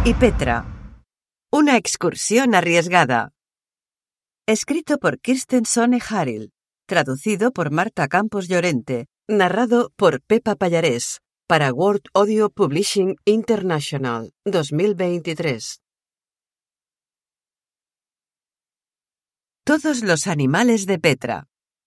y Petra. Una excursión arriesgada. Escrito por Kirsten Sonne Haril. Traducido por Marta Campos Llorente. Narrado por Pepa Pallarés. Para World Audio Publishing International. 2023. Todos los animales de Petra.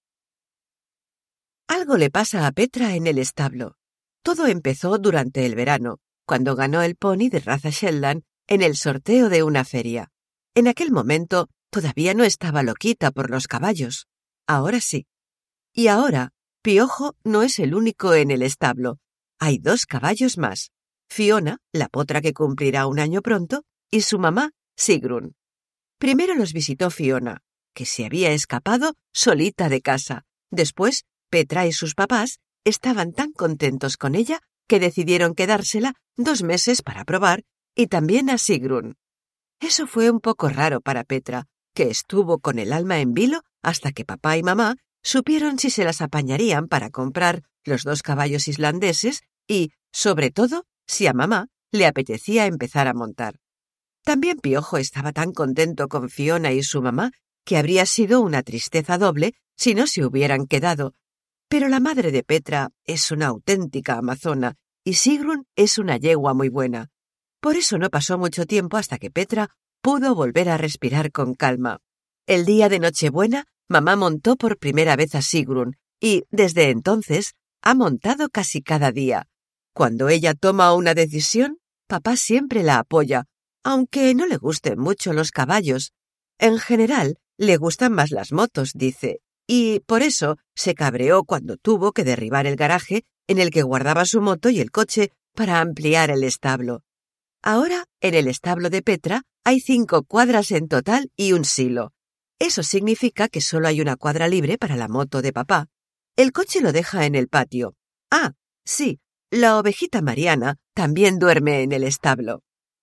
Algo le pasa a Petra en el establo. Todo empezó durante el verano, cuando ganó el pony de raza Shetland en el sorteo de una feria. En aquel momento todavía no estaba loquita por los caballos. Ahora sí. Y ahora, Piojo no es el único en el establo. Hay 2 caballos más. Fiona, la potra que cumplirá 1 año pronto, y su mamá, Sigrun. Primero los visitó Fiona, que se había escapado solita de casa. Después, Petra y sus papás estaban tan contentos con ella que decidieron quedársela 2 meses para probar, y también a Sigrun. Eso fue un poco raro para Petra, que estuvo con el alma en vilo hasta que papá y mamá supieron si se las apañarían para comprar los 2 caballos islandeses y, sobre todo, si a mamá le apetecía empezar a montar. También Piojo estaba tan contento con Fiona y su mamá que habría sido una tristeza doble si no se hubieran quedado. Pero la madre de Petra es una auténtica amazona y Sigrun es una yegua muy buena. Por eso no pasó mucho tiempo hasta que Petra pudo volver a respirar con calma. El día de Nochebuena, mamá montó por primera vez a Sigrun y, desde entonces, ha montado casi cada día. Cuando ella toma una decisión, papá siempre la apoya, aunque no le gusten mucho los caballos. En general, le gustan más las motos, dice, y por eso se cabreó cuando tuvo que derribar el garaje en el que guardaba su moto y el coche para ampliar el establo. Ahora, en el establo de Petra, hay 5 cuadras en total y un silo. Eso significa que solo hay una cuadra libre para la moto de papá. El coche lo deja en el patio. Ah, sí, la ovejita Mariana también duerme en el establo.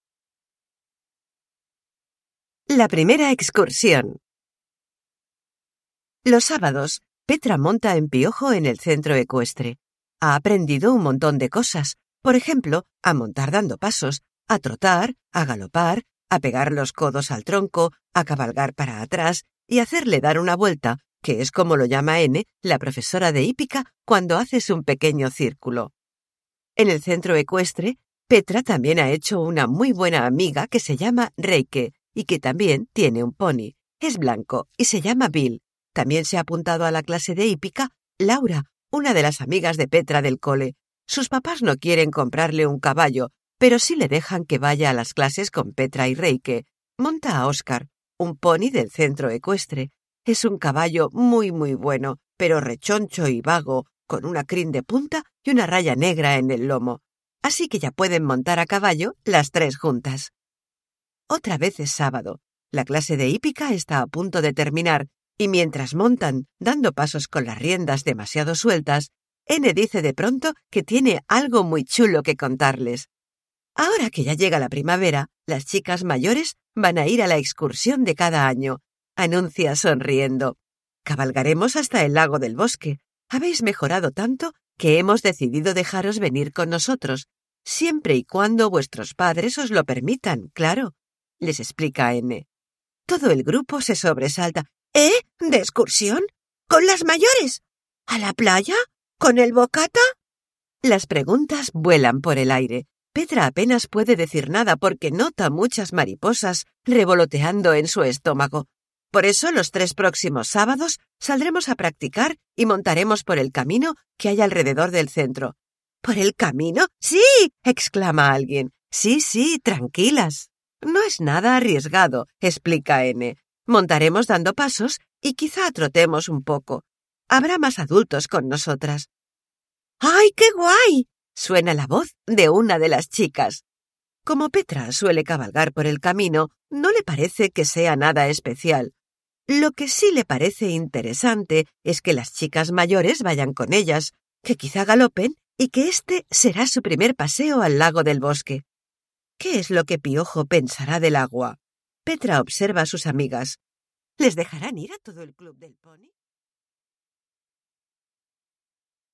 La primera excursión. Los sábados, Petra monta en Piojo en el centro ecuestre. Ha aprendido un montón de cosas, por ejemplo, a montar dando pasos, a trotar, a galopar, a pegar los codos al tronco, a cabalgar para atrás y hacerle dar una vuelta, que es como lo llama N, la profesora de hípica, cuando haces un pequeño círculo. En el centro ecuestre, Petra también ha hecho una muy buena amiga que se llama Reike y que también tiene un pony. Es blanco y se llama Bill. También se ha apuntado a la clase de hípica Laura, una de las amigas de Petra del cole. Sus papás no quieren comprarle un caballo, pero sí le dejan que vaya a las clases con Petra y Reike. Monta a Oscar, un pony del centro ecuestre. Es un caballo muy bueno, pero rechoncho y vago, con una crin de punta y una raya negra en el lomo. Así que ya pueden montar a caballo las 3 juntas. Otra vez es sábado. La clase de hípica está a punto de terminar, y mientras montan, dando pasos con las riendas demasiado sueltas, N dice de pronto que tiene algo muy chulo que contarles. Ahora que ya llega la primavera, las chicas mayores van a ir a la excursión de cada año, anuncia sonriendo. Cabalgaremos hasta el lago del bosque. Habéis mejorado tanto que hemos decidido dejaros venir con nosotros, siempre y cuando vuestros padres os lo permitan, claro, les explica N. Todo el grupo se sobresalta. ¿Eh? ¿De excursión? ¿Con las mayores? ¿A la playa? ¿Con el bocata? Las preguntas vuelan por el aire. Petra apenas puede decir nada porque nota muchas mariposas revoloteando en su estómago. Por eso los 3 próximos sábados saldremos a practicar y montaremos por el camino que hay alrededor del centro. ¿Por el camino? ¡Sí!, exclama alguien. Sí, tranquilas. No es nada arriesgado, explica N. Montaremos dando pasos y quizá trotemos un poco. Habrá más adultos con nosotras. ¡Ay, qué guay!, suena la voz de una de las chicas. Como Petra suele cabalgar por el camino, no le parece que sea nada especial. Lo que sí le parece interesante es que las chicas mayores vayan con ellas, que quizá galopen y que este será su primer paseo al lago del bosque. ¿Qué es lo que Piojo pensará del agua? Petra observa a sus amigas. ¿Les dejarán ir a todo el club del pony?